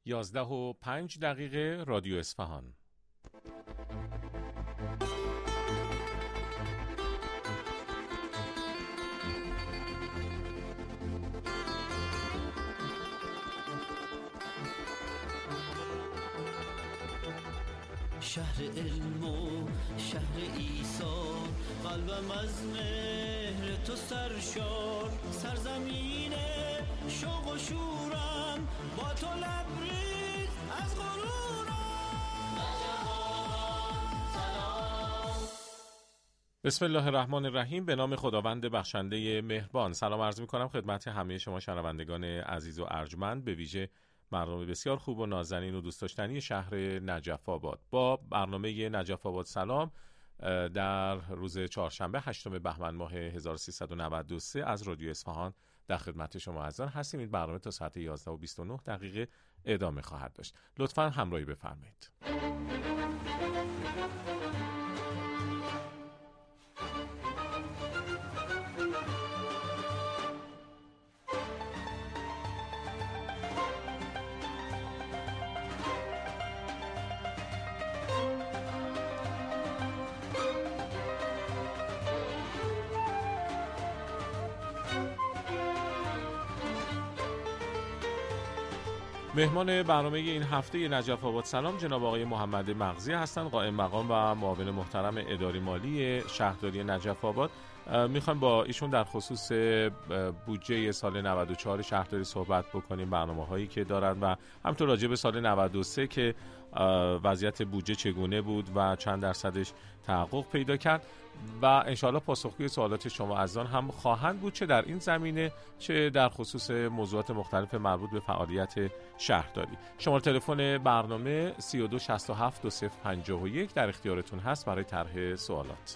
11:05 رادیو اصفهان. شهر علم و شهر عیسی، قلبم از مهر تو سرشار، سرزمین شوق و شورم، با تو لبریز از غرورم. بسم الله الرحمن الرحیم. به نام خداوند بخشنده مهربان. سلام عرض می‌کنم خدمت همه شما شنوندگان عزیز و ارجمند، به ویژه برنامه بسیار خوب و نازنین و دوست داشتنی شهر نجف آباد. با برنامه نجف آباد سلام در روز چهارشنبه 8 بهمن ماه 1393 از رادیو اصفهان در خدمت شما عزیزان هستیم. این برنامه تا ساعت 11:29 ادامه خواهد داشت. لطفاً همراهی بفرمایید. مهمان برنامه این هفته نجف آباد سلام جناب آقای محمد مغزی هستند، قائم مقام و معاون محترم اداری مالی شهرداری نجف آباد. میخوایم با ایشون در خصوص بودجه سال 94 شهرداری صحبت بکنیم، برنامه هایی که دارند و همینطور راجع به سال 93 که وضعیت بودجه چگونه بود و چند درصدش تحقق پیدا کرد و انشاءالله پاسخگوی سوالات شما عزیزان هم خواهند بود، چه در این زمینه چه در خصوص موضوعات مختلف مربوط به فعالیت شهرداری. شماره تلفن برنامه 32672051 در اختیارتون هست برای طرح سوالات.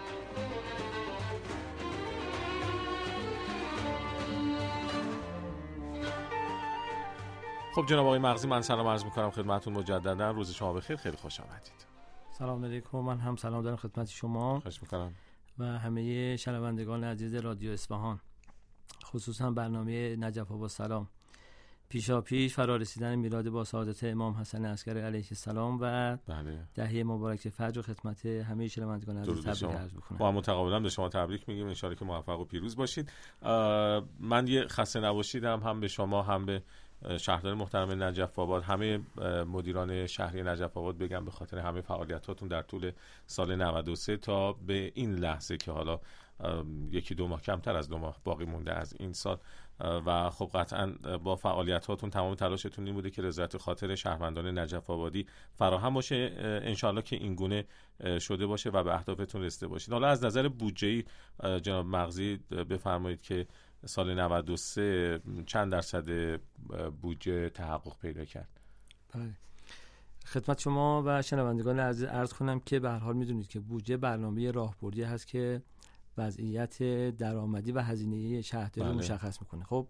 خب جناب آقای مغزی، من سلام عرض می‌کنم خدمتتون مجددا. روز شما بخیر، خیلی خوش آمدید. سلام علیکم. من هم سلام دارم خدمت شما. خوش می‌کنم. و همه شنوندگان عزیز رادیو اصفهان، خصوصا برنامه نجف آباد سلام. پیشاپیش فرارسیدن میلاد با سعادت امام حسن عسکری علیه السلام و دهه مبارک فجر خدمت همه شنوندگان عزیز تبریک عرض می‌کنم. با متقابلا به شما تبریک میگیم، ان شاءالله که موفق و پیروز باشید. من یه خسته نباشید هم به شما هم به شهردار محترم نجف آباد، همه مدیران شهری نجف آباد بگم به خاطر همه فعالیتاتون در طول سال 93 تا به این لحظه که حالا یکی دو ماه کمتر از 2 ماه باقی مونده از این سال و خب قطعا با فعالیتاتون تمام تلاشتون این بوده که رضایت خاطر شهروندان نجف آبادی فراهم باشه، انشالله که این گونه شده باشه و به اهدافتون رسیده باشید. حالا از نظر بودجه‌ای جناب مغزی بفرمایید که سال 93 چند درصد بودجه تحقق پیدا کرد؟ بله، خدمت شما و شنوندگان عزیز عرض کنم که به هر حال میدونید که بودجه برنامه راهبردی هست که وضعیت درآمدی و هزینه شهرداری مشخص میکنه. خب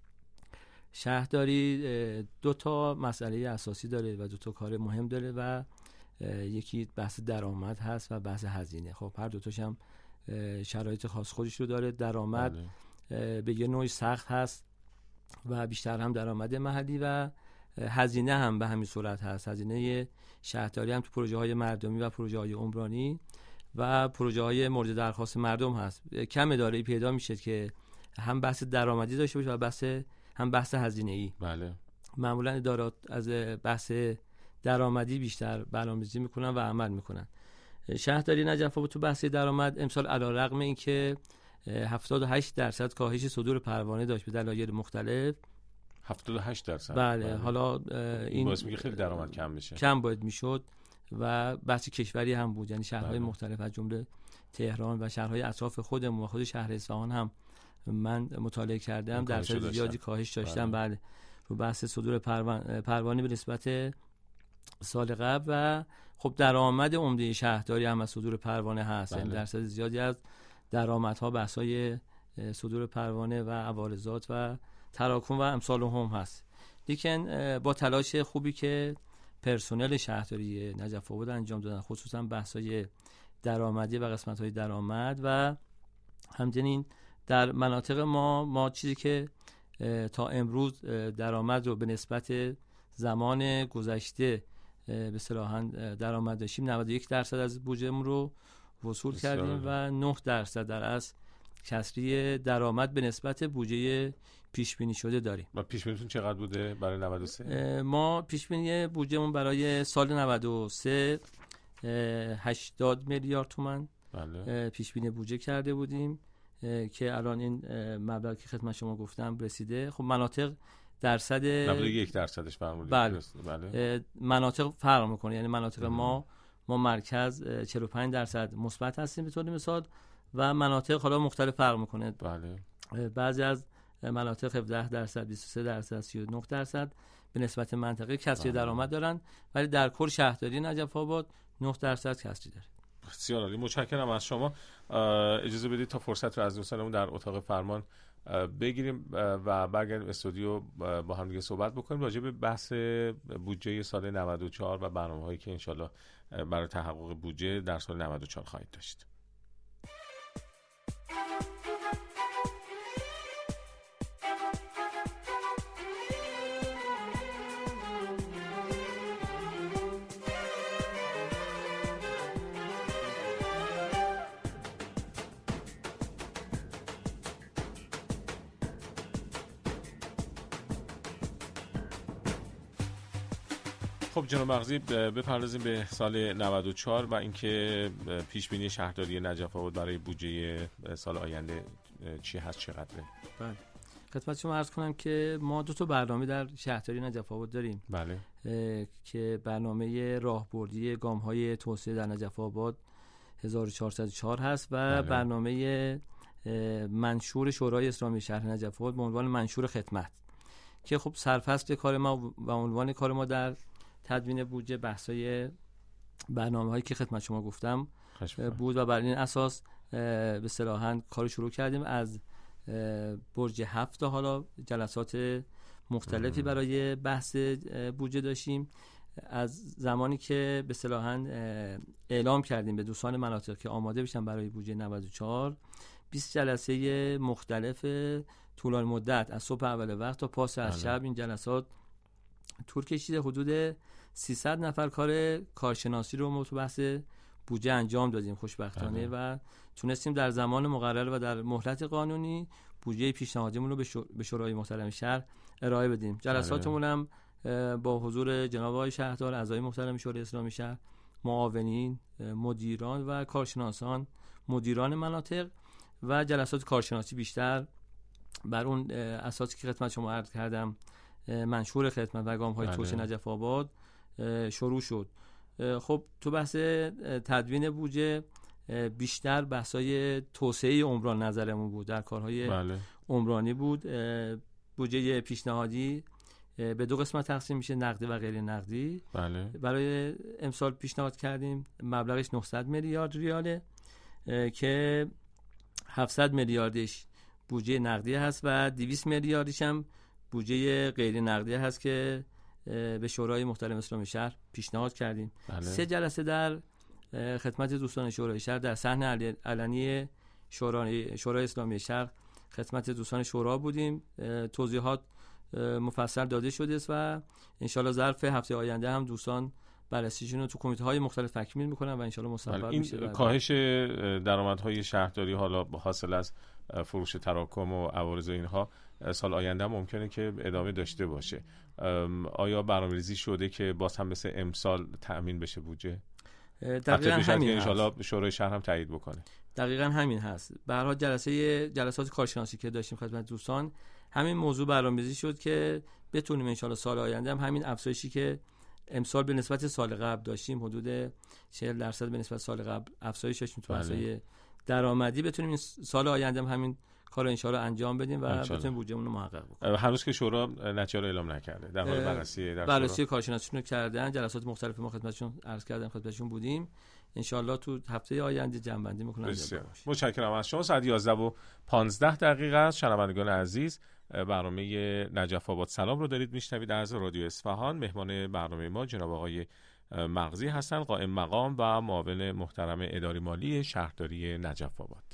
شهرداری 2 تا مسئله اساسی داره و 2 تا کار مهم داره و یکی بحث درآمد هست و بحث هزینه. خب هر 2 تاش هم شرایط خاص خودش رو داره. درآمد به یه نوعی سخت هست و بیشتر هم درآمد محلی و هزینه هم به همین صورت هست. هزینه شهرداری هم تو پروژه های مردمی و پروژه های عمرانی و پروژه های مورد درخواست مردم هست. کم اداره‌ای پیدا میشه که هم بحث درآمدی داشته باشه و هم بحث هزینه‌ای. بله. معمولا ادارات از بحث درآمدی بیشتر برنامه‌ریزی میکنن و عمل میکنن. شهرداری نجف آباد تو بحث درآمد امسال علیرغم اینکه 78% کاهش صدور پروانه داشت به دلایل مختلف. 78%؟ بله. حالا این باعث میگه خیلی درآمد کم بشه، کم باید میشد و بحث کشوری هم بود، یعنی شهرهای مختلف از جمله تهران و شهرهای اطراف خودمون و خود شهر اصفهان هم من مطالعه کردم درصد زیادی کاهش داشتن. بله، رو بحث صدور پروانه به نسبت سال قبل و خب درآمد عمده شهرداری هم از صدور پروانه هست. یعنی درصد زیادی از درآمدها بحث‌های صدور پروانه و عوارضات و تراکم و امثال هم هست. لیکن با تلاش خوبی که پرسنل شهرداری نجف آباد انجام دادن، خصوصا بحث‌های درآمدی و قسمت‌های درآمد و همچنین در مناطق ما چیزی که تا امروز درآمد رو به نسبت زمان گذشته به اصطلاح درآمد داشتیم 91% از بودجهمون رو وصول کردیم و 9% در اصل کسری درآمد به نسبت بودجه پیش بینی شده داریم. و پیش بینیتون چقدر بوده برای 93؟ ما پیش بینی بودجهمون برای سال 93 80 میلیارد تومان بله. پیش بینی بودجه کرده بودیم که الان این مبلغ که خدمت شما گفتم رسیده. خب مناطق درصد 91% فرمودید. بله. بله. مناطق فرق میکنه، یعنی مناطق ما مرکز 45% مثبت هستیم به طور مثال و مناطق حالا مختلف فرق میکنه. بله. بعضی از مناطق 17%، 23%، 39% به نسبت منطقه کسری درآمد دارن، ولی در کل شهرداری نجف آباد 9% کسری داره. بسیار عالی، متشکرم از شما. اجازه بدید تا فرصت رو از دوستانمون در اتاق فرمان بگیریم و برگردیم استودیو با هم دیگه صحبت بکنیم راجع به بحث بودجه سال 94 و برنامه‌هایی که انشالله برای تحقق بودجه در سال 94 خواهید داشت. خب جناب مغزی، بپردازیم به سال 94 و اینکه پیش بینی شهرداری نجف آباد برای بودجه سال آینده چی هست، چقدره؟ بله، خدمت شما عرض کنم که ما 2 برنامه در شهرداری نجف آباد داریم. بله. که برنامه راهبردی گام‌های توسعه در نجف آباد 1404 هست و بله. برنامه منشور شورای اسلامی شهر نجف آباد به عنوان منشور خدمت که خب سرفصل کار ما و عنوان کار ما در تدوین بودجه بحثای برنامه‌هایی که خدمت شما گفتم بود و بر این اساس به اصطلاح کار شروع کردیم. از برج 7 تا حالا جلسات مختلفی برای بحث بودجه داشتیم. از زمانی که به اصطلاح اعلام کردیم به دوستان مناطق که آماده بشن برای بودجه 94، 20 جلسه مختلف طولانی مدت از صبح اول وقت تا پاس از شب این جلسات طول کشیده. حدود 300 نفر کارشناسی رو ما تو بحث بودجه انجام دادیم خوشبختانه و تونستیم در زمان مقرر و در مهلت قانونی بودجه پیشنهادیمون رو به شورای محترم شهر ارائه بدیم. جلساتمون هم با حضور جناب آقای شهردار، اعضای محترم شورای اسلامی شهر، معاونین، مدیران و کارشناسان، مدیران مناطق و جلسات کارشناسی بیشتر بر اون اساسی که خدمت شما عرض کردم منشور خدمت و گام‌های توسعه نجف آباد شروع شد. خب تو بحث تدوین بودجه بیشتر بحثای توسعه عمران نظرمون بود، در کارهای عمرانی بود. بودجه پیشنهادی به 2 قسمت تقسیم میشه، نقدی و غیر نقدی. برای امسال پیشنهاد کردیم مبلغش 900 میلیارد ریاله که 700 میلیاردش بودجه نقدی هست و 200 میلیاردش هم بودجه غیر نقدی هست که به شورای محترم اسلامی شهر پیشنهاد کردیم. 3 جلسه در خدمت دوستان شورای شهر در صحن علنی شورای اسلامی شهر خدمت دوستان شورا بودیم. توضیحات مفصل داده شده است و انشالله ظرف هفته آینده هم دوستان بررسیشون رو تو کمیته‌های مختلف تکمیل میکنن و انشالله مصوب میشه. این کاهش درآمدهای شهرداری حالا حاصل از فروش تراکم و عوارض اینها سال آینده ممکنه که ادامه داشته باشه. آیا برنامه‌ریزی شده که باز هم مثل امسال تأمین بشه بودجه؟ دقیقاً همین ان شاءالله شورای شهر هم تایید بکنه. دقیقاً همین هست. به هر حال جلسات کارشناسی که داشتیم خدمت دوستان همین موضوع برنامه‌ریزی شد که بتونیم ان شاءالله سال آینده هم همین افزایشی که امسال به نسبت سال قبل داشتیم حدود 40% به نسبت سال قبل افزایش داشتیم تو بحث‌های درآمدی، بتونیم سال آینده هم همین کار ان شاءالله انجام بدیم و بتونیم بودجهمون رو محقق بکنیم. هنوز که شورا نتیجه رو اعلام نکرده، در حال بررسی کارشناسیشون رو کردن، جلسات مختلف ما خدمتشون عرض کردم، خدمتشون بودیم. ان شاءالله تو هفته آینده جمع‌بندی می‌کنن. متشکرم از شما. ساعت 11:15 است. شنوندگان عزیز، برنامه نجف آباد سلام رو دارید میشنوید از رادیو اصفهان. مهمان برنامه ما جناب آقای مغزی هستند، قائم مقام و معاون محترم اداری مالی شهرداری نجف آباد.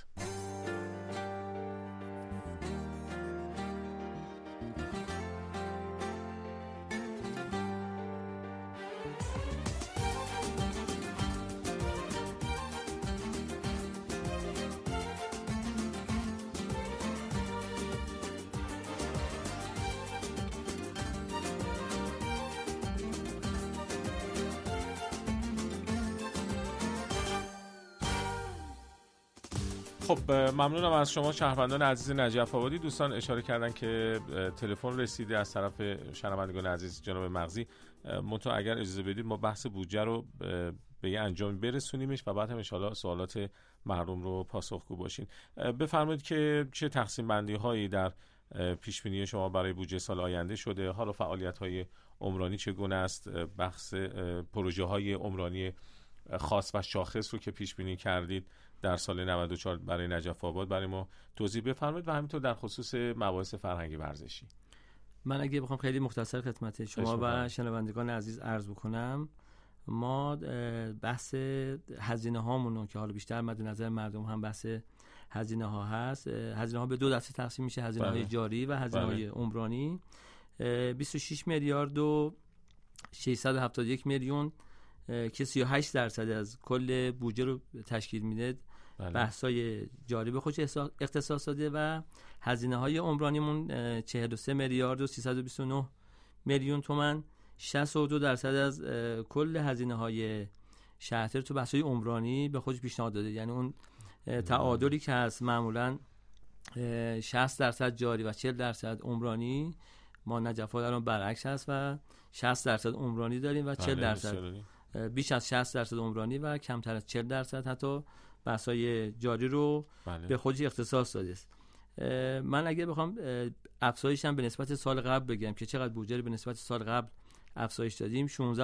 خب ممنونم از شما شهروندان عزیز نجف آبادی. دوستان اشاره کردن که تلفن رسیده از طرف شنوندگان عزیز جناب مغزی. منتها اگر اجازه بدید ما بحث بودجه رو به یه انجامی برسونیمش و بعد هم ان شاءالله سوالات مردم رو پاسخگو باشین. بفرمایید که چه تقسیم بندی هایی در پیش بینی شما برای بودجه سال آینده شده؟ حالا فعالیت های عمرانی چگونه است؟ بحث پروژه های عمرانی خاص و شاخص رو که پیش بینی کردید در سال 94 برای نجف آباد برای ما توضیح بفرمایید و همینطور در خصوص مباحث فرهنگی ورزشی. من اگه بخوام خیلی مختصر خدمت شما و شنوندگان عزیز عرض بکنم، ما بحث هزینه هامونو که حالا بیشتر مد نظر مردم هم بحث هزینه ها هست. هزینه ها به دو دسته تقسیم میشه، هزینه های جاری و هزینه های عمرانی. 26 میلیارد و 671 میلیون که 38% از کل بودجه رو تشکیل میده بحث‌های جاری به خودش اختصاص داده و هزینه‌های عمرانیمون 43 میلیارد و 329 میلیون تومان 62% از کل هزینه‌های شهرداری تو بحث‌های عمرانی به خودش پیشنهاد داده. یعنی اون تعادلی که هست معمولاً 60% جاری و 40% عمرانی، ما نجف الان برعکس هست و 60% عمرانی داریم و 40% بیش از 60% عمرانی و کمتر از 40% حتی بحث‌های جاری رو به خودش اختصاص داده است. من اگه بخوام افزایش هم به نسبت سال قبل بگم که چقدر بودجه رو به نسبت سال قبل افزایش دادیم،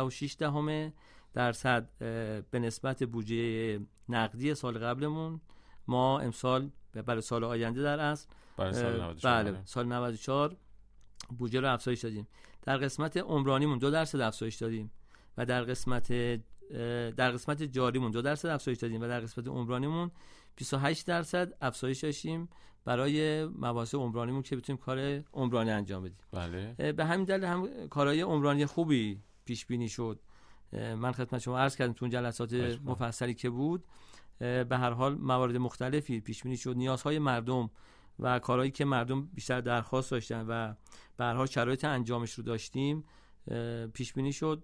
16.6% به نسبت بودجه نقدی سال قبلمون ما امسال برای سال آینده در اصل بله سال 94 بودجه رو افزایش دادیم. در قسمت عمرانیمون 2% افزایش دادیم و در قسمت جاریمون 2% افزایش دادیم و در قسمت عمرانیمون 28% افزایش داشتیم برای مباحث عمرانیمون که بتونیم کار عمرانی انجام بدیم. بله. به همین دلیل هم کارهای عمرانی خوبی پیش بینی شد. من خدمت شما عرض کردم تو جلسات مفصلی که بود، به هر حال موارد مختلفی پیش بینی شد، نیازهای مردم و کارهایی که مردم بیشتر درخواست داشتن و به هر حال شرایط انجامش رو داشتیم پیش بینی شد.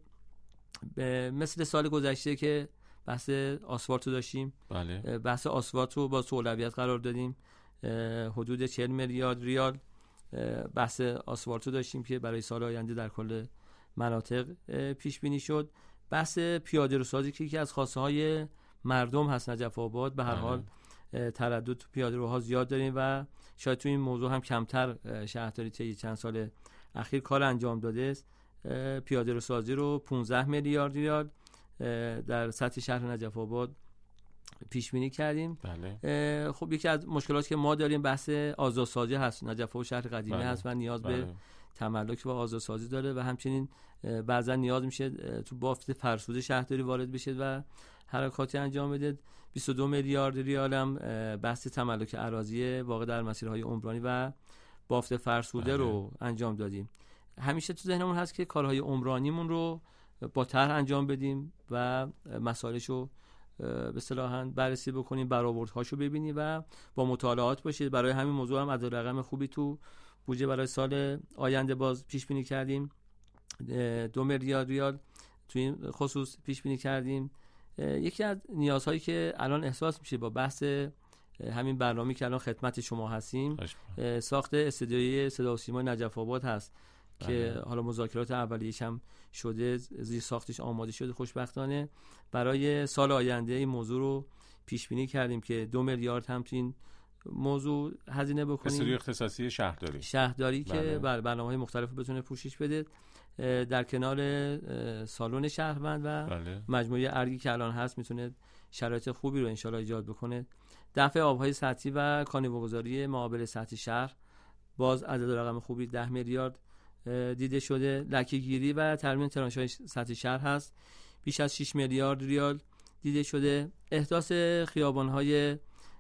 مثل سال گذشته که بحث آسفالت رو داشتیم، بله. بحث آسفالت رو با اولویت قرار دادیم، حدود 40 میلیارد ریال بحث آسفالت رو داشتیم که برای سال آینده در کل مناطق پیش بینی شد. بحث پیاده رو سازی که یکی از خواسته های مردم هست نجف آباد، به هر حال تردد تو پیاده روها زیاد داریم و شاید تو این موضوع هم کمتر شهرداری طی چند سال اخیر کار انجام داده است. پیاده رو سازی رو 15 میلیارد ریال در سطح شهر نجف آباد پیش بینی کردیم. بله. خب یکی از مشکلاتی که ما داریم بحث آزادسازی هست. نجف آباد شهر قدیمی هست و نیاز به تملک و آزادسازی داره و همچنین بعضا نیاز میشه تو بافت فرسوده شهرداری وارد بشه و حرکاتی انجام بده. 22 میلیارد ریال هم بحث تملک اراضی واقع در مسیرهای عمرانی و بافت فرسوده رو انجام دادیم. همیشه تو ذهنمون هست که کارهای عمرانیمون رو با طرح انجام بدیم و مسائلشو به اصطلاح بررسی بکنیم، برآوردهاشو ببینیم و با مطالعات باشه. برای همین موضوع هم عدد رقم خوبی تو بودجه برای سال آینده باز پیش بینی کردیم. 2 میلیارد ریال تو این خصوص پیش بینی کردیم. یکی از نیازهایی که الان احساس میشه با بحث همین برنامه‌ای که الان خدمت شما هستیم، ساخت استودیوی صدا و سیما نجف آباد هست که حالا مذاکرات اولیه‌اش هم شده، زیر ساختش آماده شده. خوشبختانه برای سال آینده این موضوع رو پیش بینی کردیم که 2 میلیارد هم تو این موضوع هزینه بکنیم. استودیو اختصاصی شهرداری که برنامه‌های مختلف بتونه پوشش بده در کنار سالن شهروند و مجموعه ارگی که الان هست میتونه شرایط خوبی رو انشالله ایجاد بکنه. دفع آبهای سطحی و کانیوگذاری معابر سطحی شهر باز عدد رقم خوبی 10 میلیارد دیده شده. لکه‌گیری و ترمیم ترانش‌های سطحی شهر هست، بیش از 6 میلیارد ریال دیده شده. احداث خیابان‌های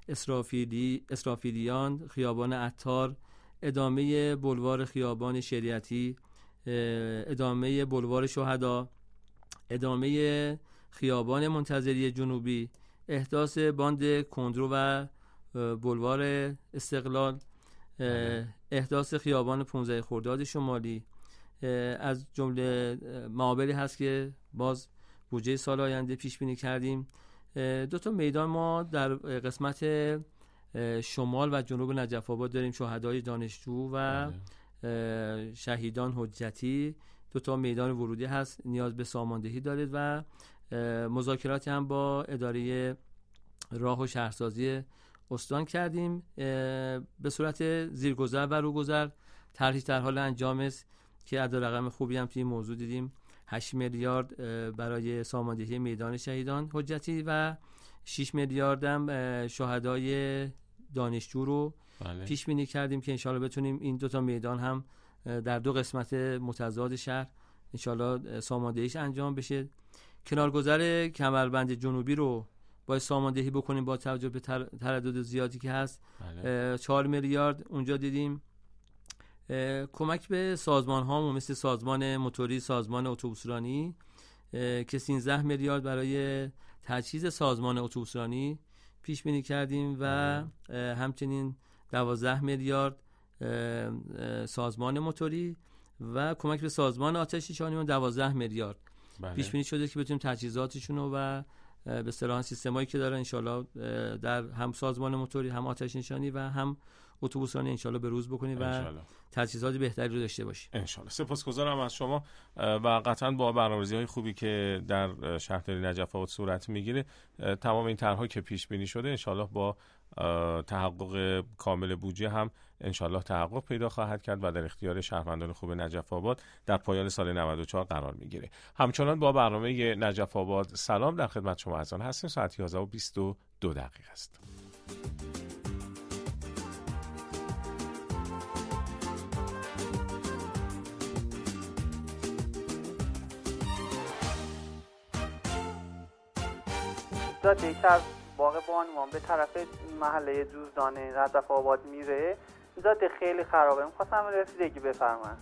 اسرافیلیان، خیابان عطار، ادامه بلوار خیابان شریعتی، ادامه بلوار شهدا، ادامه خیابان منتظری جنوبی، احداث باند کندرو و بلوار استقلال، احداث خیابان 15 خرداد شمالی، از جمله معابری هست که باز بودجه سال آینده پیش بینی کردیم. 2 تا میدان ما در قسمت شمال و جنوب نجف آباد داریم شهدای دانشجو و شهیدان حجتی. 2 میدان ورودی هست، نیاز به ساماندهی دارید و مذاکراتی هم با اداره راه و شهرسازی استان کردیم. به صورت زیرگذر و روگذر طرحی در حال انجام است که عدد رقم خوبی هم توی این موضوع دیدیم. 8 میلیارد برای ساماندهی میدان شهیدان حجتی و 6 میلیارد هم شهدای دانشجو رو پیش بینی کردیم که انشالله بتونیم این 2 میدان هم در 2 قسمت متضاد شهر انشالله ساماندهیش انجام بشه. کنارگذر کمربند جنوبی رو باید ساماندهی بکنیم با توجه به تردد زیادی که هست. 4 میلیارد اونجا دیدیم. کمک به سازمان ها مثل سازمان موتوری، سازمان اتوبوسرانی که 13 میلیارد برای تجهیز سازمان اتوبوسرانی پیش بینی کردیم و همچنین 12 میلیارد سازمان موتوری و کمک به سازمان آتش نشانی 12 میلیارد پیش بینی شده که بتونیم تجهیزاتشون رو و به اصطلاح سیستمایی که دارن انشالله در هم سازمان موتوری، هم آتش نشانی و هم اتوبوسرانی انشالله به روز بکنیم و تجهیزات بهتری رو داشته باشیم انشالله. سپاسگزارم از شما و قطعا با برنامه‌ریزی‌های خوبی که در شهرداری نجف آباد صورت میگیره تمام این طرح‌ها که پیش بینی شده انشالله با تحقق کامل بودجه هم انشالله تحقق پیدا خواهد کرد و در اختیار شهروندان خوب نجف آباد در پایان سال 94 قرار میگیره. همچنان با برنامه نجف آباد سلام در خدمت شما عزیزان هستیم. ساعت 11:22 است. یکی از باغ بانوان به طرف محله جوزدانه نجف آباد میره، جاده خیلی خرابه. می‌خواستم رسیدگی بفرمایید.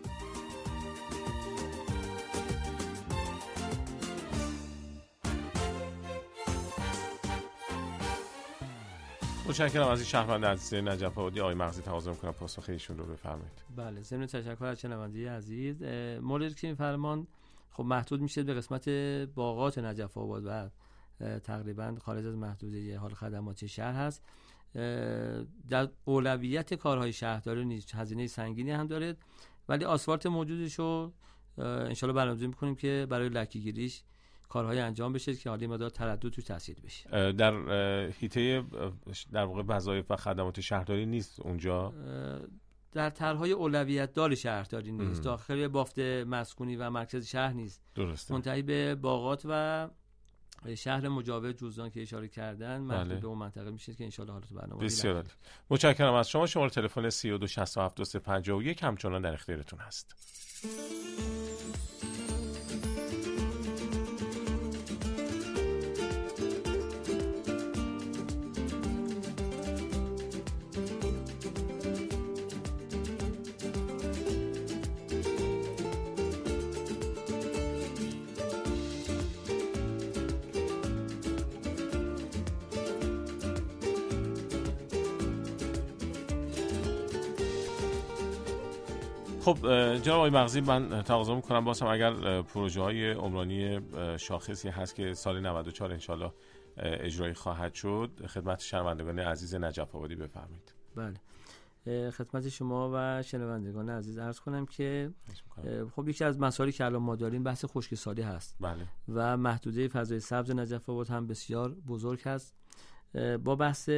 متشکرم از این شهروند عزیز نجف آبادی. آقای مغزی تقاضا می‌کنم پاسخ ایشون رو بفرمایید. بله، ضمن تشکر از شنونده عزیز. موردی که می‌فرمان خب محدود میشه به قسمت باغات نجف آباد و تقریبا خارج از محدوده حال خدماتی شهر هست. در اولویت کارهای شهرداری نیست، هزینه سنگینی هم داره، ولی آسفالت موجودش رو انشالله برنامه‌ریزی می‌کنیم که برای لکه‌گیریش کارهای انجام بشه که حالی مدار تردد توش تاثیر بشه. در حیطه در واقع وظایف و خدمات شهرداری نیست اونجا، در طرح‌های اولویت دار شهرداری نیست، داخل بافت مسکونی و مرکز شهر نیست. درسته. منتهی به باغات و شهر مجاور جوزدان که اشاره کردن محدود به اون منطقه میشه که انشالله حالت برنامه. بسیار عالی. متشکرم از شما. شماره تلفن 32672351 همچنان در اختیارتون هست. خب جناب آقای مغزی، من تقاضا میکنم بازم اگر پروژه های عمرانی شاخصی هست که سال 94 انشالله اجرایی خواهد شد خدمت شنوندگان عزیز نجف آبادی بفرمایید. بله، خدمت شما و شنوندگان عزیز عرض کنم که خب یکی از مسائلی که الان ما داریم بحث خشکسالی هست. بله. و محدوده فضای سبز نجف آباد هم بسیار بزرگ هست. با بحث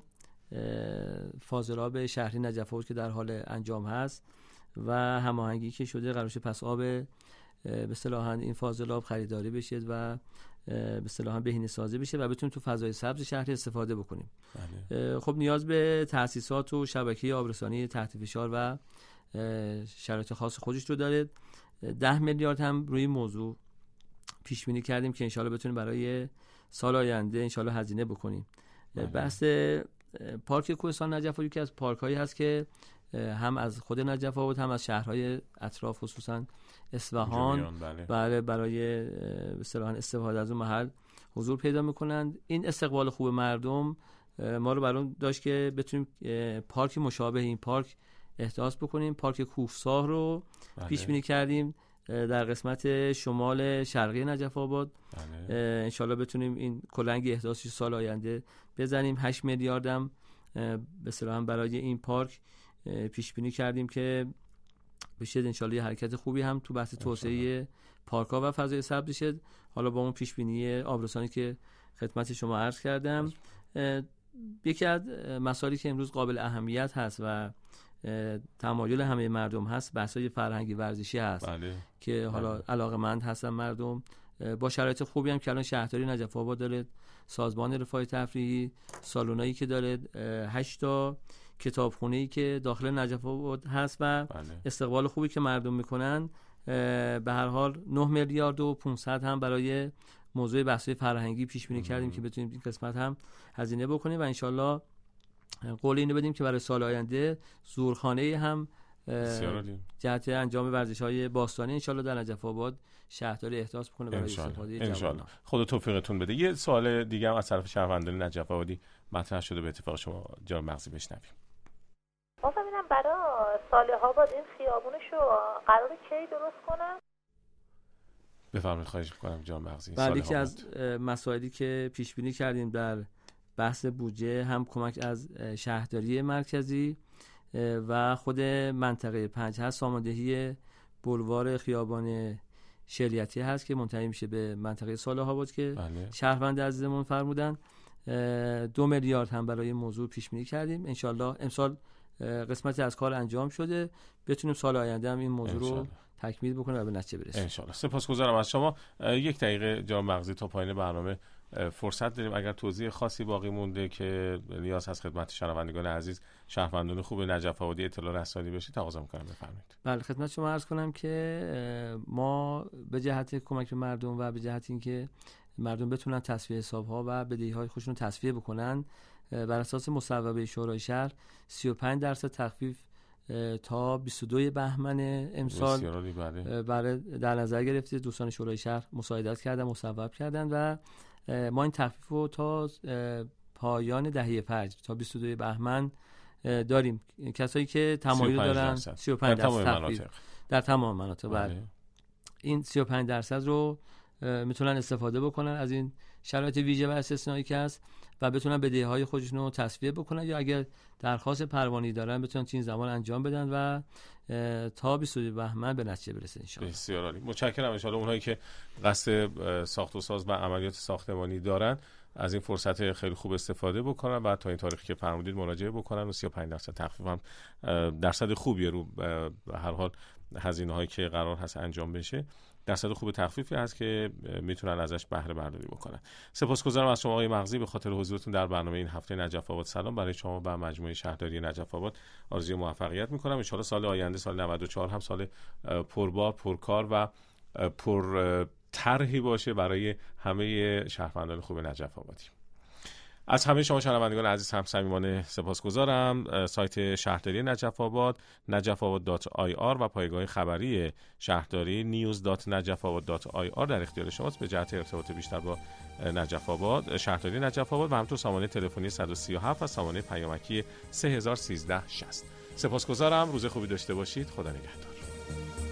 فاضلاب شهری نجف آباد که در حال انجام هست و هماهنگی که شده قرار پس آب به اصطلاح این فاضلاب خریداری بشه و به اصطلاح بهینه سازی بشه و بتونیم تو فضای سبز شهر استفاده بکنیم. بله. خب نیاز به تأسیسات و شبکه آبرسانی تحت فشار و شرایط خاص خودش رو داره. 10 میلیارد هم روی موضوع پیش بینی کردیم که انشالله بتونیم برای سال آینده انشالله هزینه بکنیم. بله. بحث پارک کوهستان نجف آباد یکی از پارک هایی هست که هم از خود نجف آباد هم از شهرهای اطراف خصوصا اصفهان بله برای اصطلاحاً استفاده از اون محل حضور پیدا میکنند. این استقبال خوب مردم ما رو برام داشت که بتونیم پارک مشابه این پارک احداث بکنیم. پارک کوهسار رو پیش بینی کردیم در قسمت شمال شرقی نجف آباد. انشالله بتونیم این کلنگ احداثی سال آینده بزنیم. 8 میلیارد هم به اصطلاح برای این پارک پیش بینی کردیم که بشه انشالله یه حرکت خوبی هم تو بحث توسعه پارک‌ها و فضای سبز بشه. حالا با اون پیش بینی آبرسانی که خدمت شما عرض کردم، یکی از مسائلی که امروز قابل اهمیت هست و تمایل همه مردم هست بحث‌های فرهنگی ورزشی هست. بله. که حالا علاقه‌مند هستن مردم، با شرایط خوبی هم که الان شهرداری نجف آباد داره، سازمان رفاه تفریحی، سالنایی که داره، 8 تا کتابخونه‌ای که داخل نجف آباد هست و استقبال خوبی که مردم میکنن. به هر حال 9 میلیارد و 500 هم برای موضوع بحث‌های فرهنگی پیش بینی کردیم که بتونیم این قسمت هم هزینه بکنیم و انشالله قول اینو بدیم که برای سال آینده زورخانه هم جهت انجام ورزش‌های باستانی انشالله در نجف آباد شهرداری احداث بکنه برای استفاده جوانان. خدا توفیقتون بده. یه سوال دیگه هم از طرف شهروندان نجف آبادی مطرح شده، به اتفاق شما جناب مغزی بشنویم. ببینم برای صالح آباد این خیابونشو قراره کی درست کنن؟ بفرمایید. خواهش می‌کنم جناب مغزی. بله، یکی از مسائلی که پیش بینی کردیم در بحث بودجه هم کمک از شهرداری مرکزی و خود منطقه 5 هست، ساماندهی بلوار خیابان شریعتی هست که منتهی میشه به منطقه صالح آباد که شهروند عزیزمون فرمودن. 2 میلیارد هم برای موضوع پیش بینی کردیم. انشالله امسال قسمتی از کار انجام شده، بتونیم سال آینده هم این موضوع رو تکمیل بکنیم و به نتیجه برسیم انشالله. سپاسگزارم از شما. 1 دقیقه جناب مغزی تا پایان برنامه فرصت داریم. اگر توضیح خاصی باقی مونده که نیاز هست خدمت شنوندگان عزیز، شهروندان خوب نجف آبادی اطلاع رسانی بشه، تقاضا می‌کنم بفرمایید. بله، خدمت شما عرض کنم که ما به جهت کمک به مردم و به جهت اینکه مردم بتونن تصفیه حساب‌ها و بدهی‌های خودشون رو تصفیه بکنن، بر اساس مصوبه شورای شهر 35% تخفیف تا 22 بهمن امسال برای در نظر گرفته. دوستان شورای شهر مساعدت کردن، مصوب کردن و ما این تخفیف رو تا پایان دهه فجر تا 22 بهمن داریم. کسایی که تمایل دارن 35% تخفیف در تمام مناطق. بله، این 35% رو میتونن استفاده بکنن از این شرایط ویژه و استثنایی که هست و بتونن بدهی‌های خودشون رو تصفیه بکنن، یا اگر درخواست پروانه‌ای دارن بتونن این زمان انجام بدن و تا 22 بهمن به نتیجه برسه ان شاء الله. بسیار عالی، متشکرم. ان شاء الله اونایی که قصد ساخت و ساز و عملیات ساختمانی دارن از این فرصت خیلی خوب استفاده بکنن و تا این تاریخی که فرمودید مراجعه بکنن و 35% تخفیف هم درصد خوبیه رو به هر حال هزینه‌هایی که قرار هست انجام بشه. درصد خوب تخفیفی هست که میتونن ازش بهره برداری بکنن. سپاسگزارم از شما آقای مغزی به خاطر حضورتون در برنامه این هفته نجف آباد. سلام برای شما و مجموعه شهرداری نجف آباد آرزوی موفقیت میکنم. ان شاءالله سال آینده، سال 94 هم سال پربار، پرکار و پر طرحی باشه برای همه شهروندان خوب نجف آبادی. از همه شما شنوندگان عزیز هم صمیمانه سپاسگزارم. سایت شهرداری نجف آباد najafabad.ir و پایگاه خبری شهرداری news.najafabad.ir در اختیار شماست به جهت ارتباط بیشتر با نجف آباد، شهرداری نجف آباد و همینطور سامانه تلفنی 137 و سامانه پیامکی 301360. سپاسگزارم. روز خوبی داشته باشید. خدا نگهدار.